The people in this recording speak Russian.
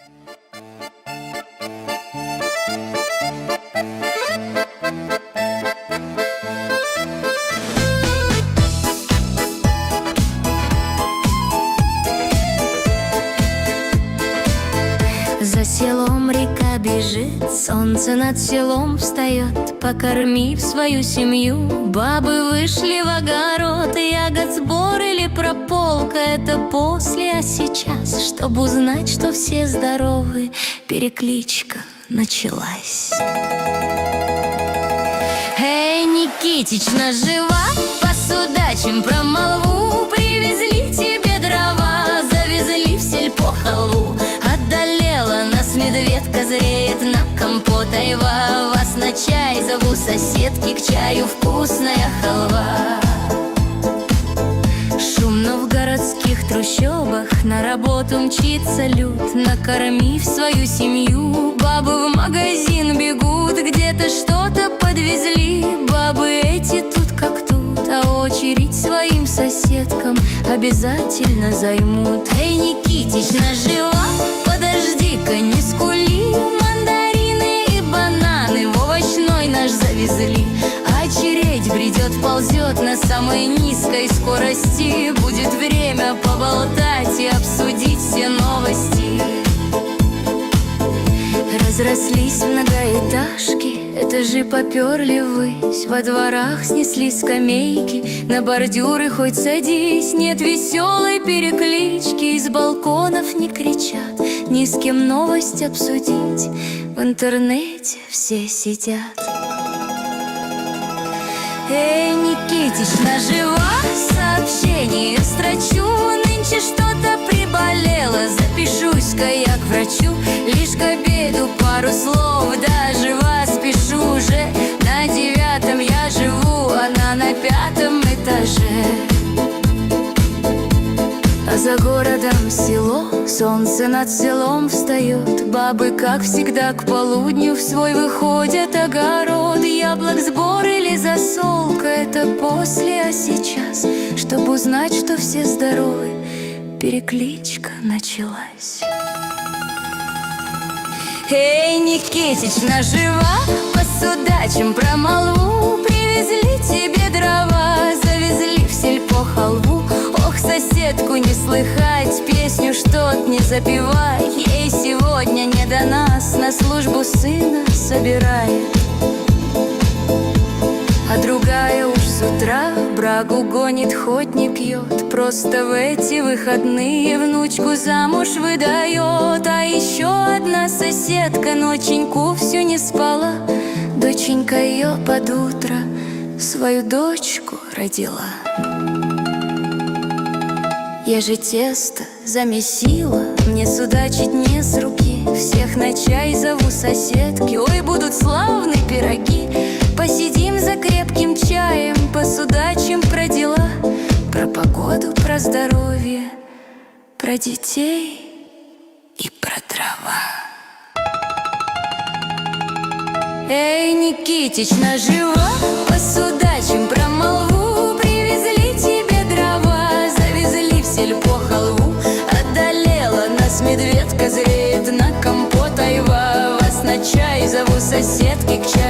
За селом река бежит, солнце над селом встает. Покормив свою семью, бабы вышли в огород. Ягод сбор или прополка — это после, а сейчас, чтобы узнать, что все здоровы, перекличка началась. Эй, Никитич, нажива, посудачим про молву. Привезли тебе дрова, завезли в сельпо халву. Одолела нас медведка, зреет на компот айва. Вас на чай зову, соседки, к чаю вкусная халва. Шумно в городских трущобах, на работу мчится люд. Накормив свою семью, бабы в магазин бегут. Где-то что-то подвезли, бабы эти тут как тут, а очередь своим соседкам обязательно займут. Эй, Никитич, нажива, подожди-ка, не скули. Мандарины и бананы в овощной наш завезли. Очередь бредет, ползет на самой низкой скорости. Будет время поболтать и обсудить все новости. Разрослись многоэтажки, этажи поперли ввысь. Во дворах снесли скамейки, на бордюры хоть садись. Нет веселой переклички, из балконов не кричат, ни с кем новость обсудить. В интернете все сидят. Эй, Никитич, нажива, сообщение строчу. Нынче что-то приболело, запишусь-ка я к врачу. Лишь к обеду пару слов, даже вас пишу уже. На 9-м я живу, она на 5-м этаже. А за городом село, солнце над селом встает. Бабы, как всегда, к полудню в свой выходят огород. Яблок сбор или засолка — это после, а сейчас, чтобы узнать, что все здоровы, перекличка началась. Эй, Никитич, нажива, посудачим про молву. Привезли тебе дрова, завезли в сельпо халву. Ох, соседку не слыхать, песню что-то не запевай. Ей сегодня не до нас, на службу сына собирает. А другая уж с утра брагу гонит, хоть не пьет. Просто в эти выходные внучку замуж выдает. А еще одна соседка ноченьку всю не спала. Доченька ее под утро свою дочку родила. Я же тесто замесила, мне судачить не с руки. Всех на чай зову соседки, ой, будут славные пироги. Посидим за крепким чаем, посудачим про дела, про погоду, про здоровье, про детей и про дрова. Эй, Никитич, нажива, посудачим про молву. Привезли тебе дрова, завезли в сельпо халву. Одолела нас медведка, зреет на компот айва. Вас на чай зову, соседки, к чаю